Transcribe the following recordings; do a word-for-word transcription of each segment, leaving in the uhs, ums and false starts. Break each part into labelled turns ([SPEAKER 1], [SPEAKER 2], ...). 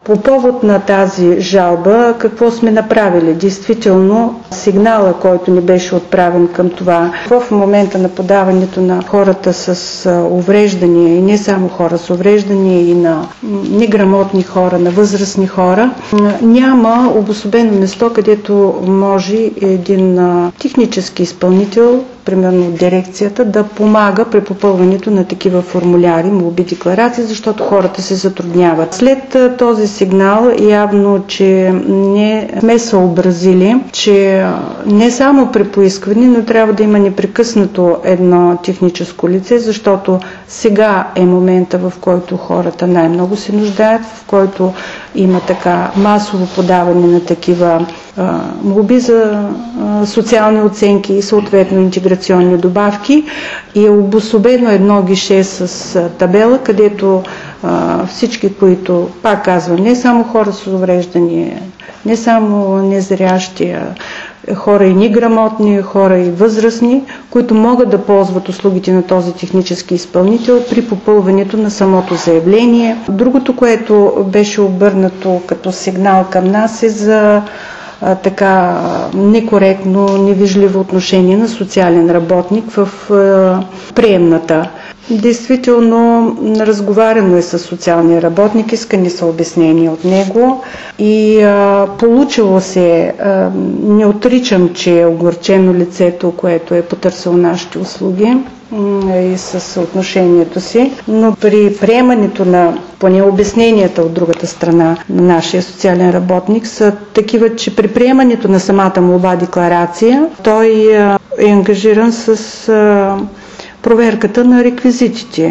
[SPEAKER 1] По повод на тази жалба, какво сме направили? Действително, сигнала, който ни беше отправен към това, в момента на подаването на хората с увреждания, и не само хора с увреждания, и на неграмотни хора, на възрастни хора, няма обособено место, където може един технически изпълнител, примерно от дирекцията, да помага при попълването на такива формуляри, молби, декларации, защото хората се затрудняват. След този сигнал явно, че не сме съобразили, че не само при поискване, но трябва да има непрекъснато едно техническо лице, защото сега е момента, в който хората най-много се нуждаят, в който има така масово подаване на такива молби за социални оценки и съответно интеграционни добавки, и е обособено едно гише с табела, където всички, които, пак казвам, не само хора с увреждания, не само незрящи, хора и неграмотни, хора и възрастни, които могат да ползват услугите на този технически изпълнител при попълването на самото заявление. Другото, което беше обърнато като сигнал към нас, е за а, така некоректно, невежливо отношение на социален работник в а, приемната. Действително, разговаряно е с социалния работник, искани са обяснения от него и а, получило се, а, не отричам, че е огорчено лицето, което е потърсило нашите услуги и с отношението си, но при приемането на, поне обясненията от другата страна на нашия социален работник са такива, че при приемането на самата молба декларация той е ангажиран с а, проверката на реквизитите,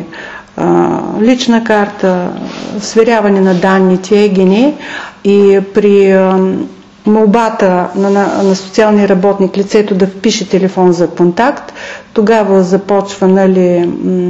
[SPEAKER 1] лична карта, сверяване на данните, ЕГН, и при молбата на, на, на социалния работник лицето да впише телефон за контакт, тогава започва, нали,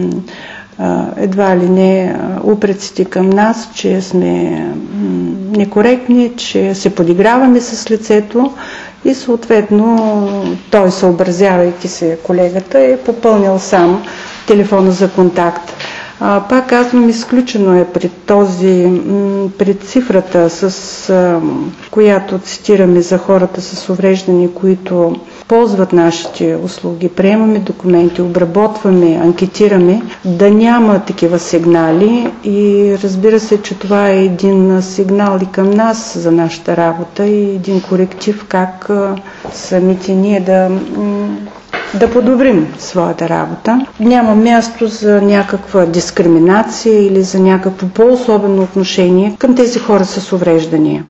[SPEAKER 1] едва ли не упреците към нас, че сме некоректни, че се подиграваме с лицето, и съответно той, съобразявайки се, колегата, е попълнил сам телефона за контакт. А, пак казвам, изключено е при този, при цифрата, с а, която цитираме за хората с увреждания, които ползват нашите услуги, приемаме документи, обработваме, анкетираме, да няма такива сигнали, и разбира се, че това е един сигнал и към нас за нашата работа и един коректив как а, самите ние да да подобрим своята работа. Няма място за някаква дискриминация или за някакво по-особено отношение към тези хора с увреждания.